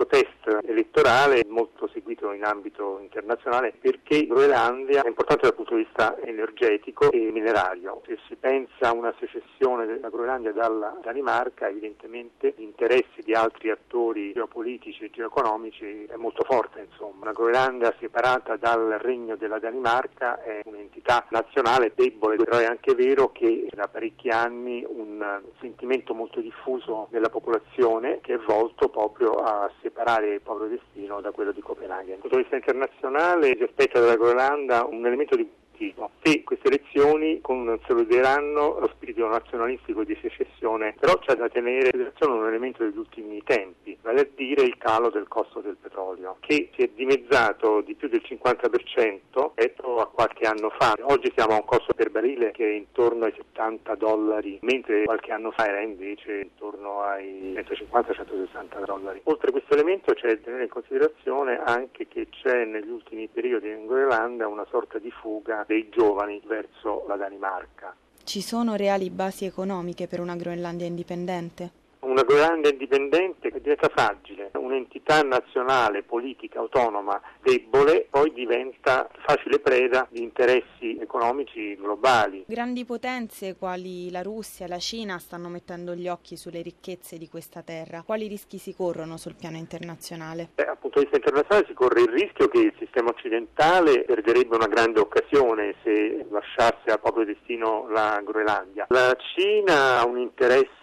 questo test elettorale molto seguito in ambito internazionale perché Groenlandia è importante dal punto di vista energetico e minerario. Se si pensa a una secessione della Groenlandia dalla Danimarca, evidentemente gli interessi di altri attori geopolitici e geoeconomici è molto forte. Insomma, una Groenlandia separata dal regno della Danimarca è un'entità nazionale debole, però è anche vero che da parecchi anni un sentimento molto diffuso nella popolazione che è volto proprio a separare il proprio destino da quello di Copenaghen. Dal punto di vista internazionale si aspetta dalla Groenlandia un elemento di che queste elezioni consolideranno lo spirito nazionalistico di secessione, però c'è da tenere in considerazione un elemento degli ultimi tempi, vale a dire il calo del costo del petrolio, che si è dimezzato di più del 50% rispetto a qualche anno fa. Oggi siamo a un costo per barile che è intorno ai $70, mentre qualche anno fa era invece intorno ai $150-160. Oltre a questo elemento c'è da tenere in considerazione anche che c'è negli ultimi periodi in Groenlandia una sorta di fuga dei giovani verso la Danimarca. Ci sono reali basi economiche per una Groenlandia indipendente? Una Groenlandia indipendente diventa fragile, un'entità nazionale, politica, autonoma, debole, poi diventa facile preda di interessi economici globali. Grandi potenze quali la Russia e la Cina stanno mettendo gli occhi sulle ricchezze di questa terra. Quali rischi si corrono sul piano internazionale? Dal punto di vista internazionale si corre il rischio che il sistema occidentale perderebbe una grande occasione se lasciasse al proprio destino la Groenlandia. La Cina ha un interesse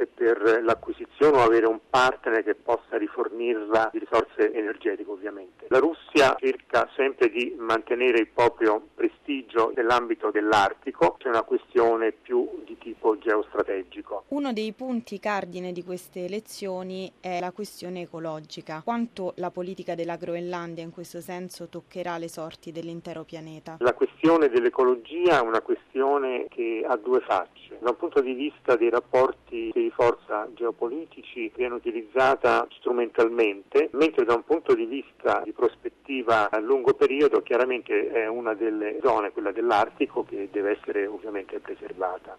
per l'acquisizione o avere un partner che possa rifornirla di risorse energetiche, ovviamente. La Russia cerca sempre di mantenere il proprio prestigio nell'ambito dell'Artico, c'è una questione più di tipo geostrategico. Uno dei punti cardine di queste elezioni è la questione ecologica. Quanto la politica della Groenlandia in questo senso toccherà le sorti dell'intero pianeta? La questione dell'ecologia è una questione che ha due facce. Da un punto di vista dei rapporti di forza geopolitici viene utilizzata strumentalmente, mentre da un punto di vista di prospettiva a lungo periodo chiaramente è una delle zone, quella dell'Artico, che deve essere ovviamente preservata.